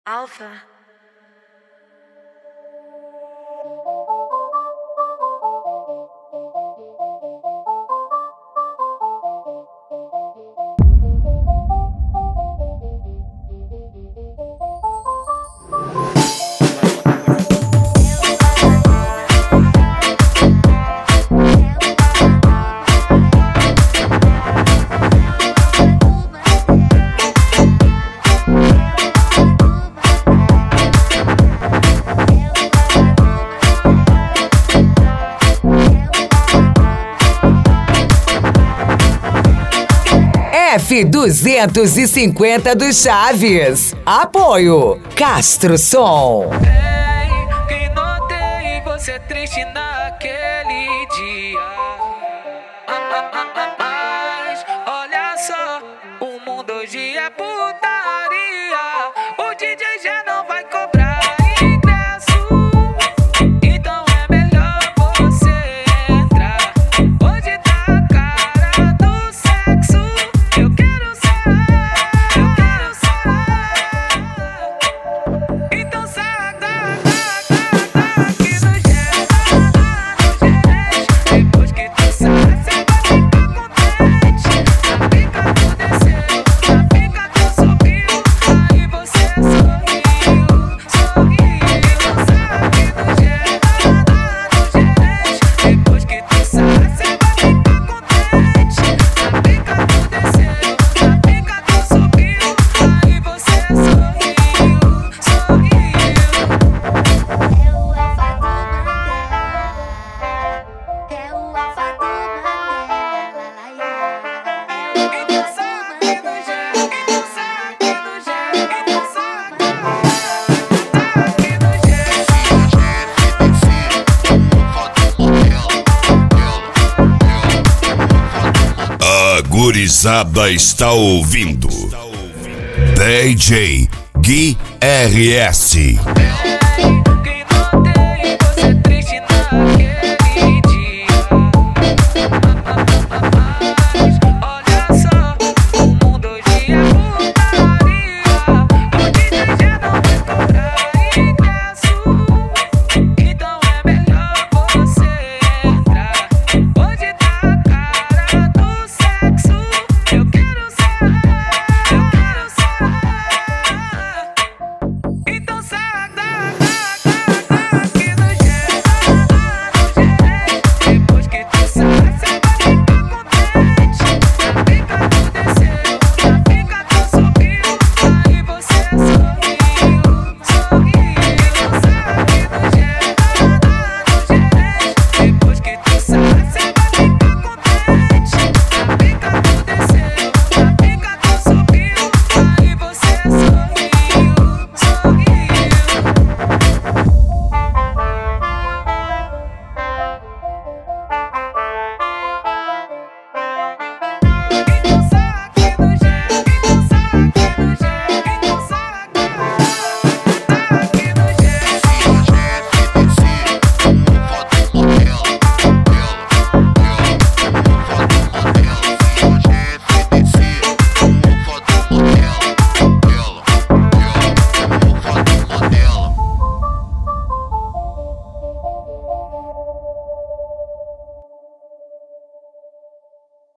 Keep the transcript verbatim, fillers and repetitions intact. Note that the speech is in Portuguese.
Alpha. F duzentos e cinquenta do Chaves. Apoio Castro Som. Ei, quem notei você triste naquele dia. Mas olha só, o mundo hoje é putaria. O D J já não vai cobrar ingresso. Então é melhor você entrar. Hoje tá a cara do sexo. Eu quero sair, eu quero sair. Então sai, sai, sai, sai aqui no geral, no gerente. Depois que tu sai, cê vai ficar contente. A pica tu desceu, a pica tu subiu. Aí você sorriu, sorriu. Então sai aqui no geral, no gerente. Depois que tu sai, cê vai ficar contente. A pica tu desceu, a pica tu subiu. Aí você sorriu, sorriu. É o Alpha do Mandela. Então sai aqui no gel, então sai aqui no gel, então sai aqui no A gurizada está ouvindo D J Gui R S.